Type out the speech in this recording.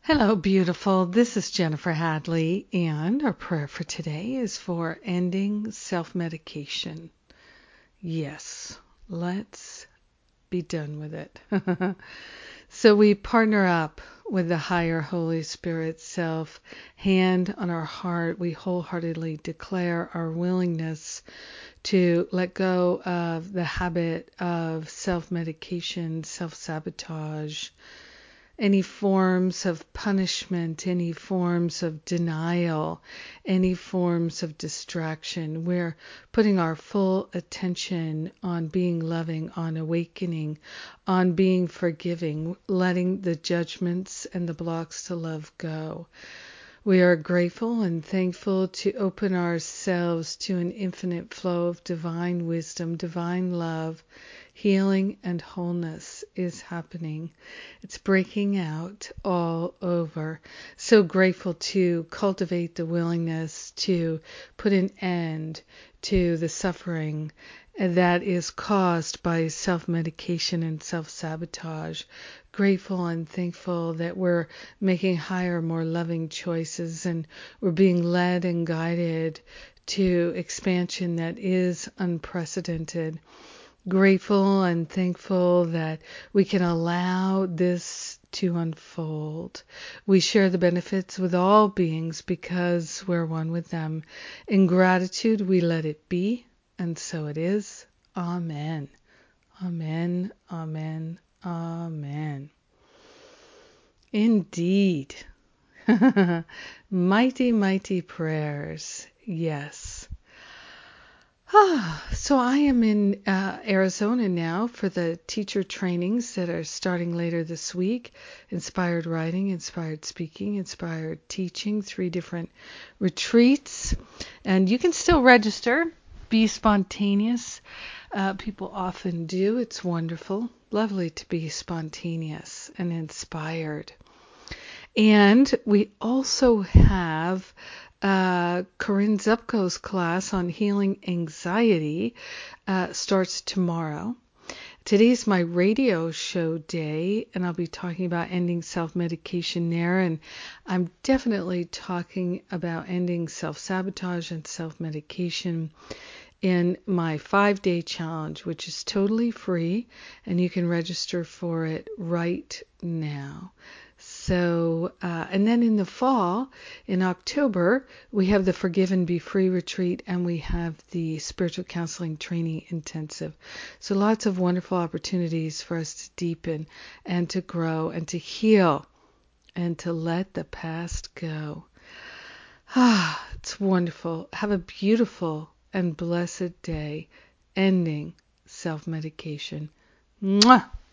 Hello, beautiful. This is Jennifer Hadley, and our prayer for today is for ending self-medication. Yes, let's be done with it. So we partner up with the higher Holy Spirit self, hand on our heart. We wholeheartedly declare our willingness to let go of the habit of self-medication, self-sabotage, any forms of punishment, any forms of denial, any forms of distraction. We're putting our full attention on being loving, on awakening, on being forgiving, letting the judgments and the blocks to love go. We are grateful and thankful to open ourselves to an infinite flow of divine wisdom, divine love. Healing and wholeness is happening. It's breaking out all over. So grateful to cultivate the willingness to put an end to the suffering that is caused by self-medication and self-sabotage. Grateful and thankful that we're making higher, more loving choices, and we're being led and guided to expansion that is unprecedented. Grateful and thankful that we can allow this to unfold. We share the benefits with all beings because we're one with them. In gratitude, we let it be, and so it is. Amen. Amen. Amen. Amen. Indeed. Mighty, mighty prayers. Yes. So I am in Arizona now for the teacher trainings that are starting later this week. Inspired writing, inspired speaking, inspired teaching, 3 different retreats. And you can still register. Be spontaneous. People often do. It's wonderful. Lovely to be spontaneous and inspired. And we also have Corinne Zupko's class on healing anxiety starts tomorrow. Today's my radio show day, and I'll be talking about ending self-medication there. And I'm definitely talking about ending self-sabotage and self-medication in my 5-day challenge, which is totally free, and you can register for it right now. So, and then in the fall, in October, we have the Forgive and Be Free retreat, and we have the Spiritual Counseling Training Intensive. So lots of wonderful opportunities for us to deepen and to grow and to heal and to let the past go. It's wonderful. Have a beautiful and blessed day ending self-medication. Mwah!